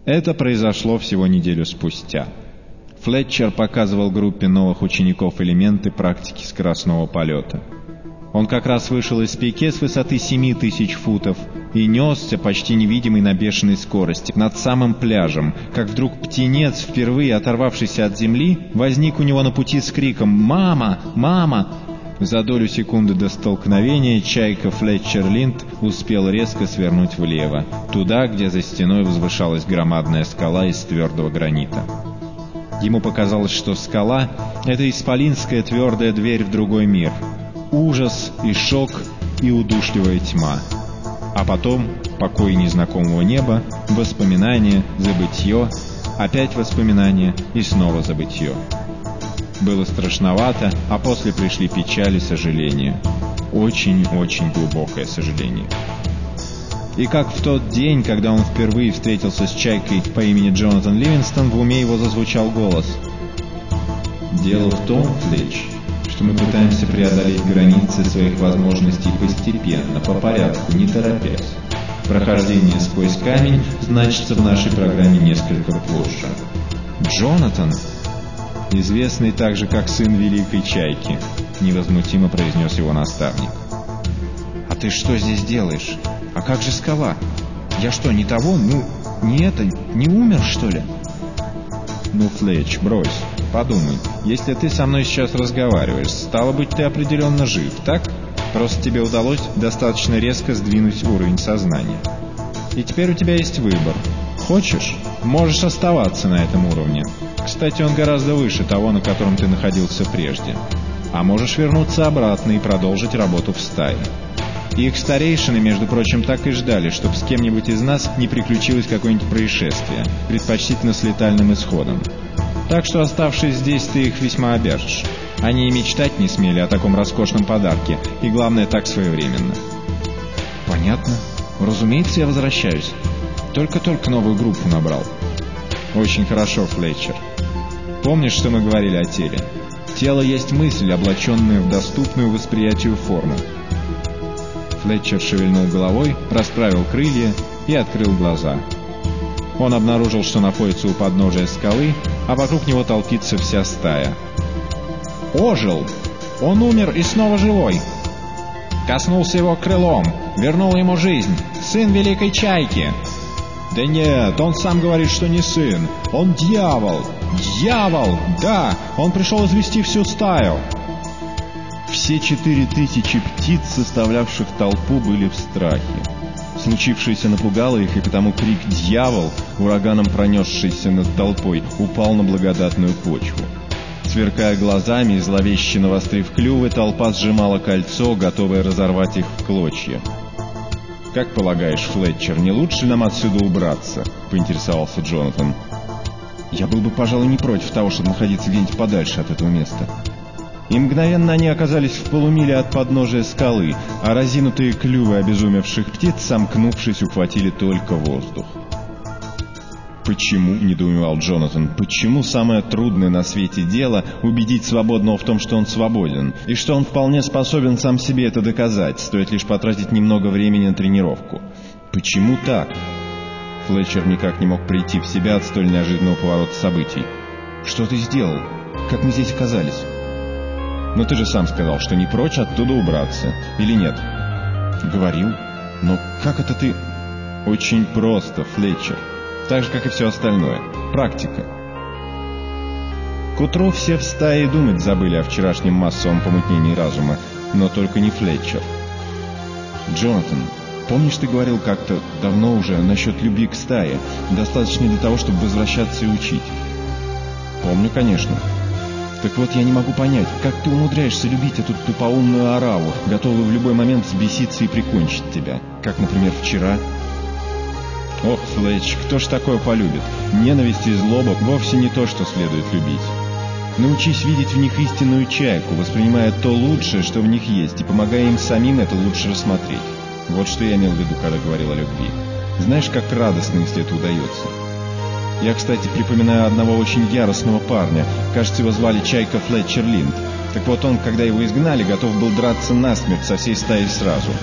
Это произошло всего неделю спустя. Флетчер показывал группе новых учеников элементы практики скоростного полета. Он как раз вышел из пике с высоты 7000 футов и несся, почти невидимый на бешеной скорости, над самым пляжем, как вдруг птенец, впервые оторвавшийся от земли, возник у него на пути с криком «Мама! Мама!». За долю секунды до столкновения чайка Флетчер Линд успел резко свернуть влево, туда, где за стеной возвышалась громадная скала из твердого гранита. Ему показалось, что скала — это исполинская твердая дверь в другой мир. Ужас и шок и удушливая тьма. А потом покой незнакомого неба, воспоминания, забытье, опять воспоминания и снова забытье. Было страшновато, а после пришли печаль и сожаление. Очень-очень глубокое сожаление. И как в тот день, когда он впервые встретился с чайкой по имени Джонатан Ливингстон, в уме его зазвучал голос. «Дело в том, Флетч, что мы пытаемся преодолеть границы своих возможностей постепенно, по порядку, не торопясь. Прохождение сквозь камень значится в нашей программе несколько позже». «Джонатан?» «Известный также как сын Великой Чайки», — невозмутимо произнес его наставник. «А ты что здесь делаешь? А как же скала? Я что, не того? Не умер, что ли?» «Ну, Флетч, брось, подумай. Если ты со мной сейчас разговариваешь, стало быть, ты определенно жив, так? Просто тебе удалось достаточно резко сдвинуть уровень сознания. И теперь у тебя есть выбор. Хочешь, можешь оставаться на этом уровне. Кстати, он гораздо выше того, на котором ты находился прежде. А можешь вернуться обратно и продолжить работу в стае. Их старейшины, между прочим, так и ждали, чтобы с кем-нибудь из нас не приключилось какое-нибудь происшествие, предпочтительно с летальным исходом. Так что, оставшись здесь, ты их весьма обяжешь. Они и мечтать не смели о таком роскошном подарке, и главное, так своевременно». «Понятно. Разумеется, я возвращаюсь. Только-только новую группу набрал». «Очень хорошо, Флетчер. Помнишь, что мы говорили о теле? Тело есть мысль, облаченная в доступную восприятию форму». Флетчер шевельнул головой, расправил крылья и открыл глаза. Он обнаружил, что находится у подножия скалы, а вокруг него толпится вся стая. «Ожил! Он умер и снова живой! Коснулся его крылом, вернул ему жизнь! Сын Великой Чайки!» «Да нет, он сам говорит, что не сын! Он дьявол! Дьявол! Да! Он пришел извести всю стаю!» Все 4000 птиц, составлявших толпу, были в страхе. Случившееся напугало их, и потому крик «Дьявол!», ураганом пронесшийся над толпой, упал на благодатную почву. Сверкая глазами и зловеще навострив клювы, толпа сжимала кольцо, готовая разорвать их в клочья. «Как полагаешь, Флетчер, не лучше нам отсюда убраться?» — поинтересовался Джонатан. «Я был бы, пожалуй, не против того, чтобы находиться где-нибудь подальше от этого места». И мгновенно они оказались в полумиле от подножия скалы, а разинутые клювы обезумевших птиц, сомкнувшись, ухватили только воздух. «Почему, — недоумевал Джонатан, — почему самое трудное на свете дело — убедить свободного в том, что он свободен, и что он вполне способен сам себе это доказать, стоит лишь потратить немного времени на тренировку? Почему так?» Флетчер никак не мог прийти в себя от столь неожиданного поворота событий. «Что ты сделал? Как мы здесь оказались?» «Но ты же сам сказал, что не прочь оттуда убраться, или нет?» «Говорил. Но как это ты...» «Очень просто, Флетчер. Так же, как и все остальное. Практика». К утру все в стае думать забыли о вчерашнем массовом помутнении разума, но только не Флетчер. «Джонатан, помнишь, ты говорил как-то давно уже насчет любви к стае, достаточно для того, чтобы возвращаться и учить?» «Помню, конечно. Так вот, я не могу понять, как ты умудряешься любить эту тупоумную ораву, готовую в любой момент взбеситься и прикончить тебя, как, например, вчера?» «Ох, Флетч, кто ж такое полюбит? Ненависть и злоба вовсе не то, что следует любить. Научись видеть в них истинную чайку, воспринимая то лучшее, что в них есть, и помогая им самим это лучше рассмотреть. Вот что я имел в виду, когда говорил о любви. Знаешь, как радостно, если это удается. Я, кстати, припоминаю одного очень яростного парня. Кажется, его звали Чайка Флетчер Линд. Так вот он, когда его изгнали, готов был драться насмерть со всей стаей сразу.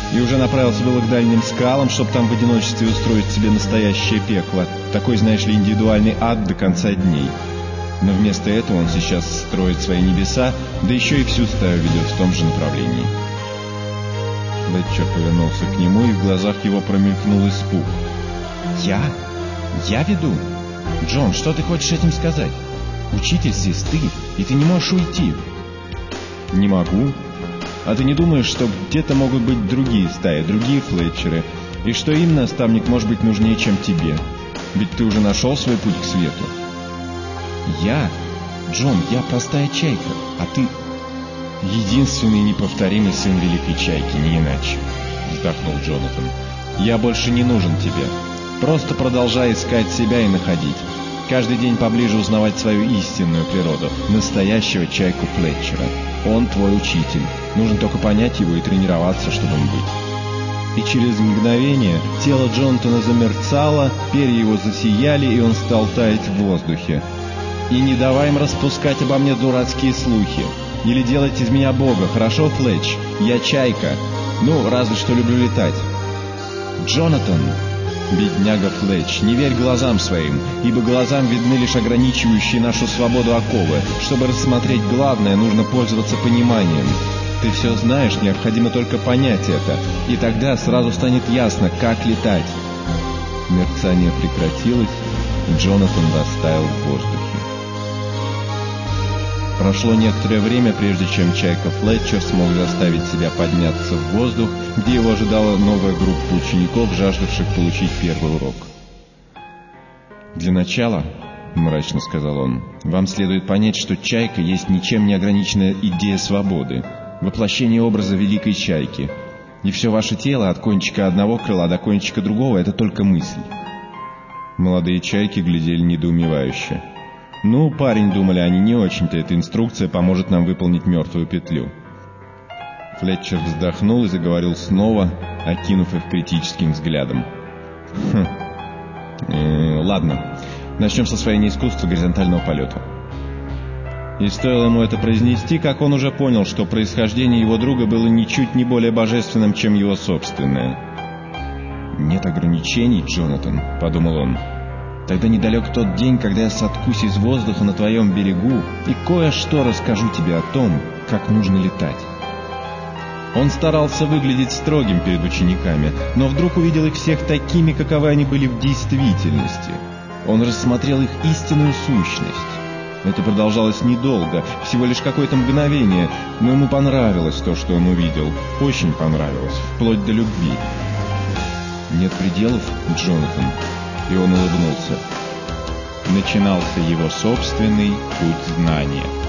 и уже направился было к дальним скалам, чтобы там в одиночестве устроить себе настоящее пекло. Такой, знаешь ли, индивидуальный ад до конца дней. Но вместо этого он сейчас строит свои небеса, да еще и всю стаю ведет в том же направлении. Флетчер повернулся к нему, и в глазах его промелькнул испуг. «Я? Я веду? Джон, что ты хочешь этим сказать? Учитель здесь ты, и ты не можешь уйти». «Не могу. А ты не думаешь, что где-то могут быть другие стаи, другие Флетчеры, и что им наставник может быть нужнее, чем тебе? Ведь ты уже нашел свой путь к свету». «Я? Джон, я простая чайка, а ты...» «Единственный неповторимый сын Великой Чайки, не иначе», — вздохнул Джонатан. «Я больше не нужен тебе. Просто продолжай искать себя и находить. Каждый день поближе узнавать свою истинную природу, настоящего чайку Флетчера. Он твой учитель. Нужно только понять его и тренироваться, чтобы им быть». И через мгновение тело Джонатана замерцало, перья его засияли, и он стал таять в воздухе. «И не давай им распускать обо мне дурацкие слухи. Или делать из меня бога, хорошо, Флетч? Я чайка. Ну, разве что люблю летать». «Джонатан!» «Бедняга Флетч, не верь глазам своим, ибо глазам видны лишь ограничивающие нашу свободу оковы. Чтобы рассмотреть главное, нужно пользоваться пониманием. Ты все знаешь, необходимо только понять это, и тогда сразу станет ясно, как летать». Мерцание прекратилось, и Джонатан растаял в воздухе. Прошло некоторое время, прежде чем чайка Флетчер смог заставить себя подняться в воздух, где его ожидала новая группа учеников, жаждавших получить первый урок. «Для начала, — мрачно сказал он, — вам следует понять, что чайка есть ничем не ограниченная идея свободы, воплощение образа великой чайки, и все ваше тело от кончика одного крыла до кончика другого — это только мысль». Молодые чайки глядели недоумевающе. «Ну, парень, — думали они, — не очень-то эта инструкция поможет нам выполнить мертвую петлю». Флетчер вздохнул и заговорил снова, окинув их критическим взглядом. Ладно, начнем с освоения искусства горизонтального полета». И стоило ему это произнести, как он уже понял, что происхождение его друга было ничуть не более божественным, чем его собственное. «Нет ограничений, Джонатан, — подумал он. Тогда недалек тот день, когда я соткусь из воздуха на твоем берегу и кое-что расскажу тебе о том, как нужно летать». Он старался выглядеть строгим перед учениками, но вдруг увидел их всех такими, каковы они были в действительности. Он рассмотрел их истинную сущность. Это продолжалось недолго, всего лишь какое-то мгновение, но ему понравилось то, что он увидел. Очень понравилось, вплоть до любви. «Нет пределов, Джонатан?» И он улыбнулся. Начинался его собственный путь знания.